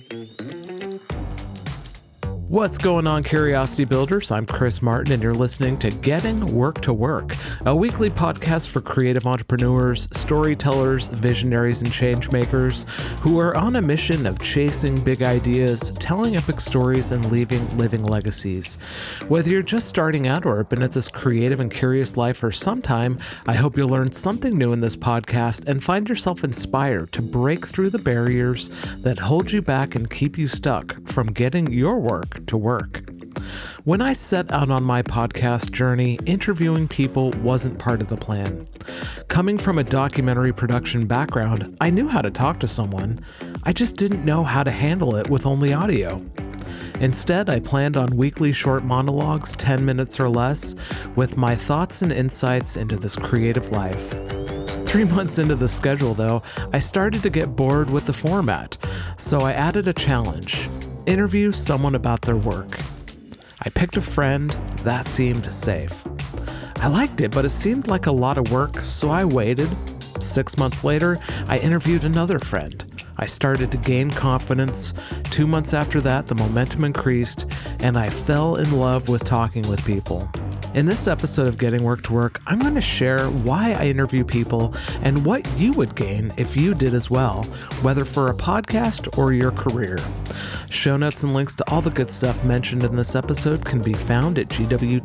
What's going on, Curiosity Builders? I'm Chris Martin, and you're listening to Getting Work to Work, a weekly podcast for creative entrepreneurs, storytellers, visionaries, and changemakers who are on a mission of chasing big ideas, telling epic stories, and leaving living legacies. Whether you're just starting out or have been at this creative and curious life for some time, I hope you'll learn something new in this podcast and find yourself inspired to break through the barriers that hold you back and keep you stuck from getting your work to work. When I set out on my podcast journey, interviewing people wasn't part of the plan. Coming from a documentary production background, I knew how to talk to someone. I just didn't know how to handle it with only audio. Instead, I planned on weekly short monologues, 10 minutes or less, with my thoughts and insights into this creative life. 3 months into the schedule, though, I started to get bored with the format, so I added a challenge. Interview someone about their work. I picked a friend. That seemed safe. I liked it, but it seemed like a lot of work, so I waited. 6 months later, I interviewed another friend. I started to gain confidence. 2 months after that, the momentum increased, and I fell in love with talking with people. In this episode of Getting Work to Work, I'm going to share why I interview people and what you would gain if you did as well, whether for a podcast or your career. Show notes and links to all the good stuff mentioned in this episode can be found at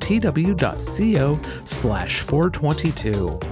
gwtw.co/422.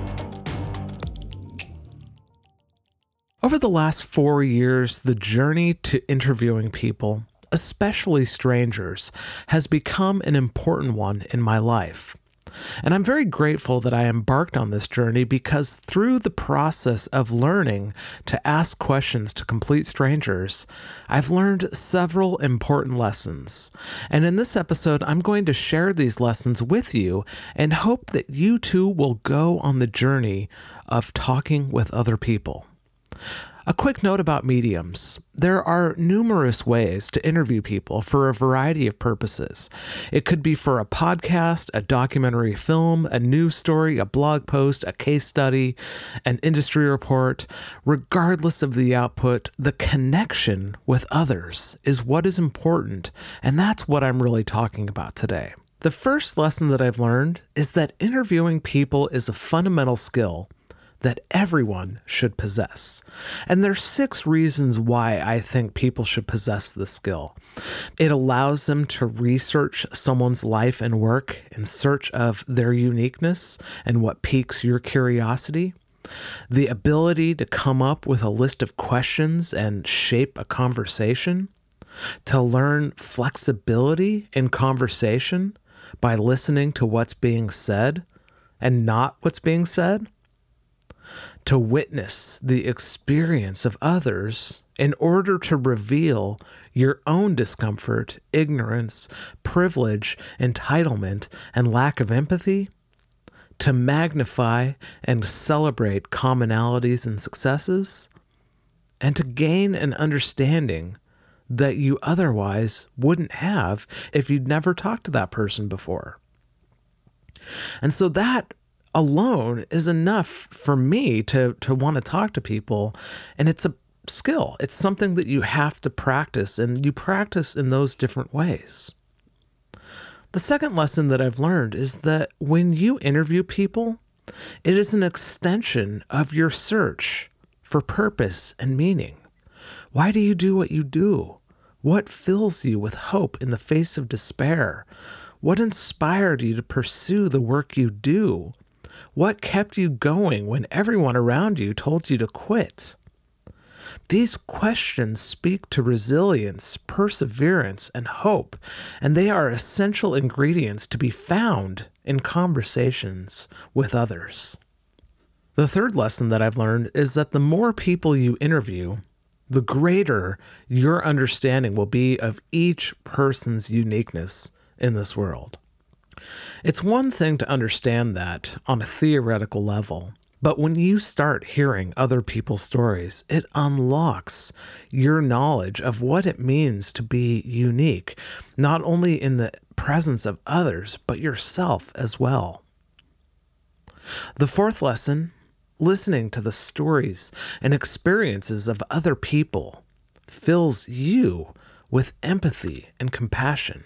Over the last 4 years, the journey to interviewing people, especially strangers, has become an important one in my life. And I'm very grateful that I embarked on this journey because through the process of learning to ask questions to complete strangers, I've learned several important lessons. And in this episode, I'm going to share these lessons with you and hope that you too will go on the journey of talking with other people. A quick note about mediums. There are numerous ways to interview people for a variety of purposes. It could be for a podcast, a documentary film, a news story, a blog post, a case study, an industry report. Regardless of the output, the connection with others is what is important, and that's what I'm really talking about today. The first lesson that I've learned is that interviewing people is a fundamental skill that everyone should possess. And there's 6 reasons why I think people should possess this skill. It allows them to research someone's life and work in search of their uniqueness and what piques your curiosity. The ability to come up with a list of questions and shape a conversation. To learn flexibility in conversation by listening to what's being said and not what's being said. To witness the experience of others in order to reveal your own discomfort, ignorance, privilege, entitlement, and lack of empathy. To magnify and celebrate commonalities and successes. And to gain an understanding that you otherwise wouldn't have if you'd never talked to that person before. And so that alone is enough for me to want to talk to people. And it's a skill. It's something that you have to practice, and you practice in those different ways. The second lesson that I've learned is that when you interview people, it is an extension of your search for purpose and meaning. Why do you do what you do? What fills you with hope in the face of despair? What inspired you to pursue the work you do? What kept you going when everyone around you told you to quit? These questions speak to resilience, perseverance, and hope, and they are essential ingredients to be found in conversations with others. The third lesson that I've learned is that the more people you interview, the greater your understanding will be of each person's uniqueness in this world. It's one thing to understand that on a theoretical level, but when you start hearing other people's stories, it unlocks your knowledge of what it means to be unique, not only in the presence of others, but yourself as well. The fourth lesson, listening to the stories and experiences of other people fills you with empathy and compassion.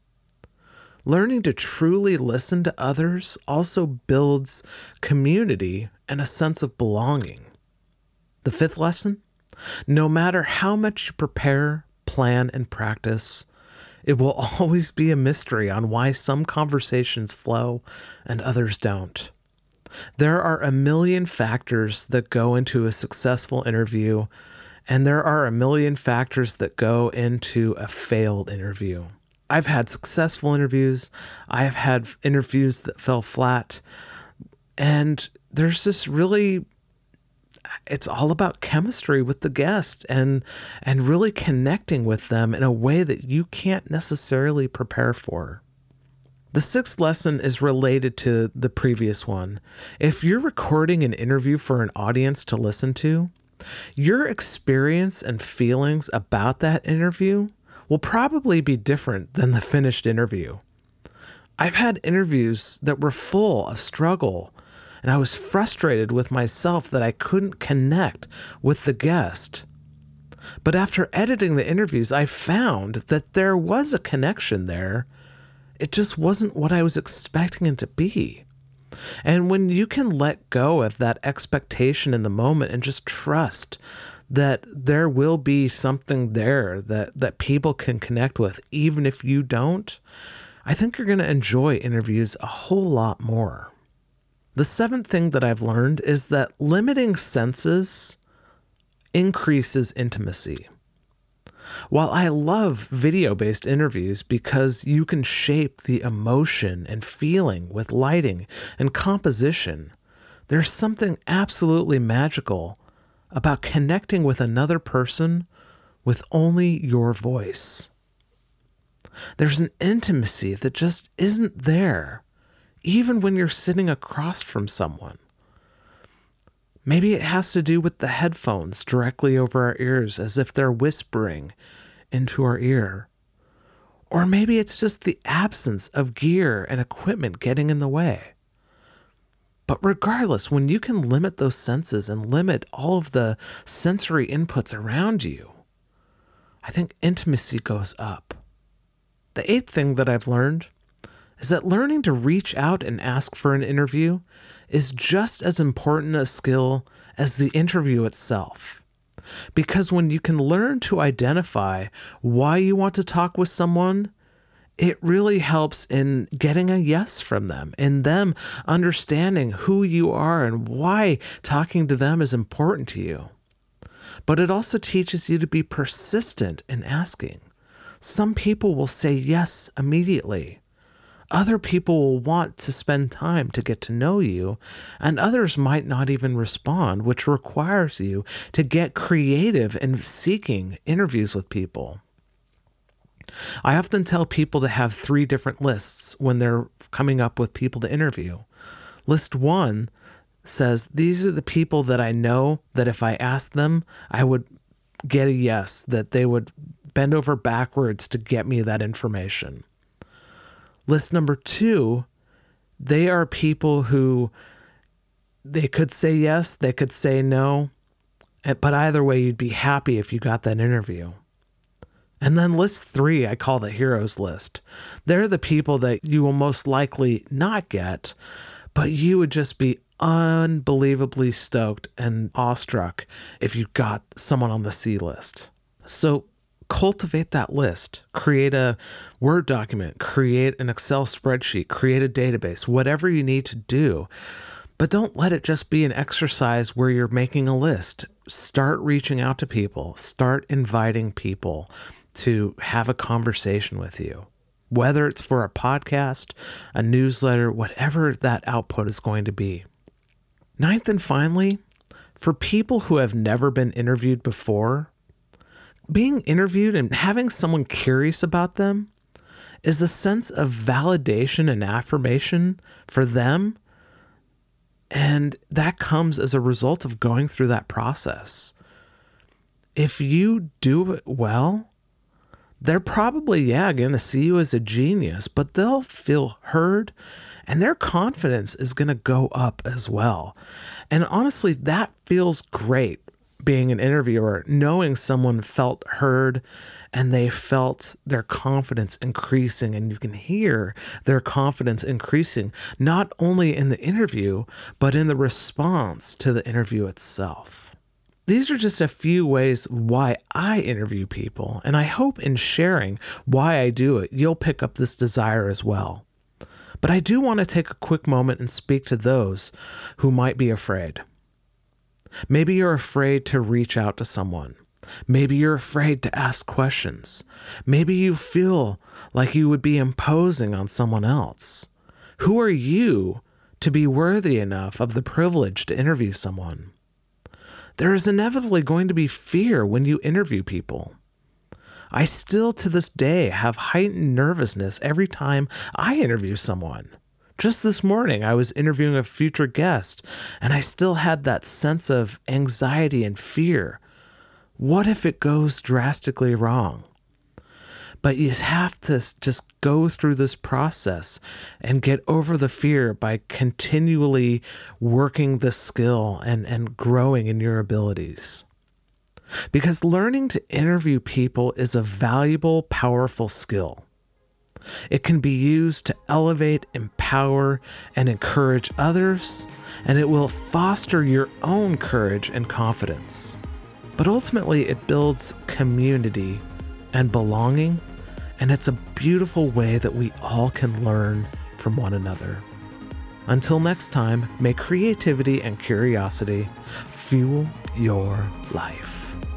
Learning to truly listen to others also builds community and a sense of belonging. The fifth lesson: no matter how much you prepare, plan, and practice, it will always be a mystery on why some conversations flow and others don't. There are a million factors that go into a successful interview, and there are a million factors that go into a failed interview. I've had successful interviews. I've had interviews that fell flat. And there's this really, it's all about chemistry with the guest and really connecting with them in a way that you can't necessarily prepare for. The sixth lesson is related to the previous one. If you're recording an interview for an audience to listen to, your experience and feelings about that interview will probably be different than the finished interview. I've had interviews that were full of struggle, and I was frustrated with myself that I couldn't connect with the guest. But after editing the interviews, I found that there was a connection there. It just wasn't what I was expecting it to be. And when you can let go of that expectation in the moment and just trust that there will be something there that people can connect with, even if you don't, I think you're going to enjoy interviews a whole lot more. The seventh thing that I've learned is that limiting senses increases intimacy. While I love video-based interviews because you can shape the emotion and feeling with lighting and composition, there's something absolutely magical about connecting with another person with only your voice. There's an intimacy that just isn't there, even when you're sitting across from someone. Maybe it has to do with the headphones directly over our ears as if they're whispering into our ear. Or maybe it's just the absence of gear and equipment getting in the way. But regardless, when you can limit those senses and limit all of the sensory inputs around you, I think intimacy goes up. The eighth thing that I've learned is that learning to reach out and ask for an interview is just as important a skill as the interview itself. Because when you can learn to identify why you want to talk with someone, it really helps in getting a yes from them, in them understanding who you are and why talking to them is important to you. But it also teaches you to be persistent in asking. Some people will say yes immediately. Other people will want to spend time to get to know you, and others might not even respond, which requires you to get creative in seeking interviews with people. I often tell people to have 3 different lists when they're coming up with people to interview. List 1 says, these are the people that I know that if I asked them, I would get a yes, that they would bend over backwards to get me that information. List number 2, they are people who they could say yes, they could say no, but either way, you'd be happy if you got that interview. And then list 3, I call the heroes list. They're the people that you will most likely not get, but you would just be unbelievably stoked and awestruck if you got someone on the C list. So cultivate that list. Create a Word document, create an Excel spreadsheet, create a database, whatever you need to do. But don't let it just be an exercise where you're making a list. Start reaching out to people. Start inviting people to have a conversation with you. Whether it's for a podcast, a newsletter, whatever that output is going to be. 9th and finally, for people who have never been interviewed before, being interviewed and having someone curious about them is a sense of validation and affirmation for them. And that comes as a result of going through that process. If you do it well, they're probably, going to see you as a genius, but they'll feel heard and their confidence is going to go up as well. And honestly, that feels great being an interviewer, knowing someone felt heard and they felt their confidence increasing, and you can hear their confidence increasing, not only in the interview, but in the response to the interview itself. These are just a few ways why I interview people, and I hope in sharing why I do it, you'll pick up this desire as well. But I do want to take a quick moment and speak to those who might be afraid. Maybe you're afraid to reach out to someone. Maybe you're afraid to ask questions. Maybe you feel like you would be imposing on someone else. Who are you to be worthy enough of the privilege to interview someone? There is inevitably going to be fear when you interview people. I still to this day have heightened nervousness every time I interview someone. Just this morning, I was interviewing a future guest, and I still had that sense of anxiety and fear. What if it goes drastically wrong? But you have to just go through this process and get over the fear by continually working the skill and growing in your abilities. Because learning to interview people is a valuable, powerful skill. It can be used to elevate, empower, and encourage others, and it will foster your own courage and confidence. But ultimately, it builds community and belonging, and it's a beautiful way that we all can learn from one another. Until next time, may creativity and curiosity fuel your life.